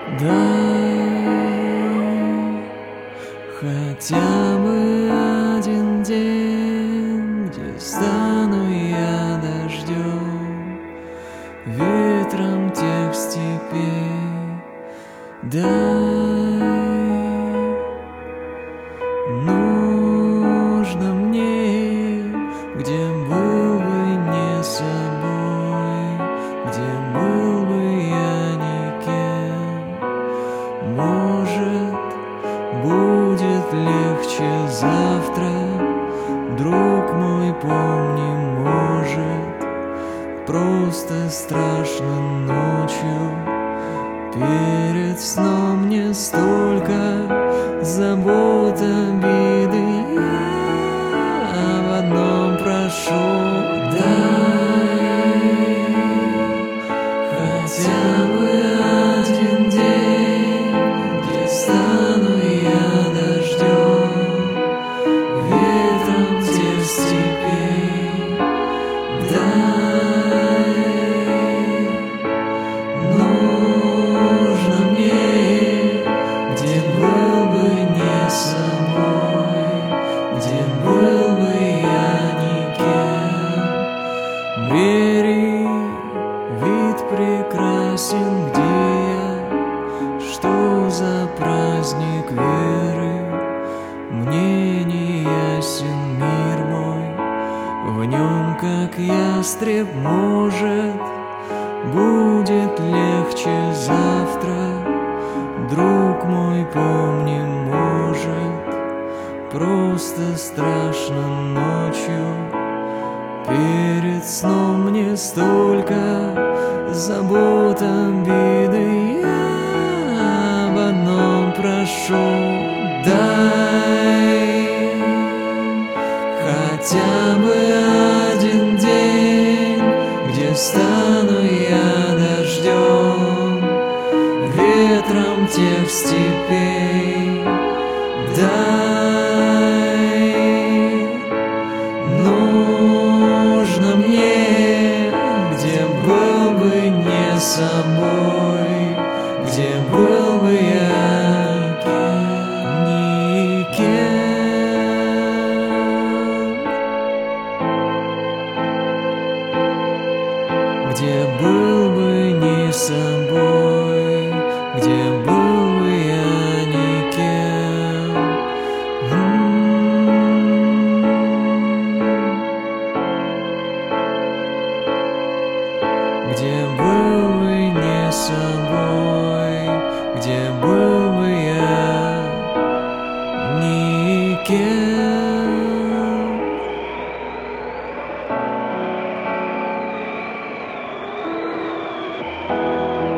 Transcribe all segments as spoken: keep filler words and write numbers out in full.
Дай хотя бы один день, где стану я дождем, ветром тех степей. Дай, нужно мне, где был бы не собой, где был бы я никем. Может, будет легче завтра, друг мой, помни, может, просто страшно ночью. Перед сном не столько забот, обиды, я об одном прошу. Дай хотя бы один день, где стану я дождем, ветром тех степей. Дай, нужно мне, где был бы не собой, где был бы я никем. Бери, вид прекрасен, где я, что за праздник веры, мне не ясен мир мой, в нем, как ястреб, может, будет легче завтра, друг мой, помни, может, просто страшно ночью. Перед сном мне столько забот, обиды, я об одном прошу. Дай хотя бы один день, где стану я дождем, ветром тех степей. Дай, нужно мне, где был бы не собой, где был бы я никем, где был бы не собой, где был бы я никем. Где был бы не собой, где был бы я никем.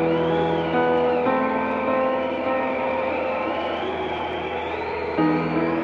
Thank you.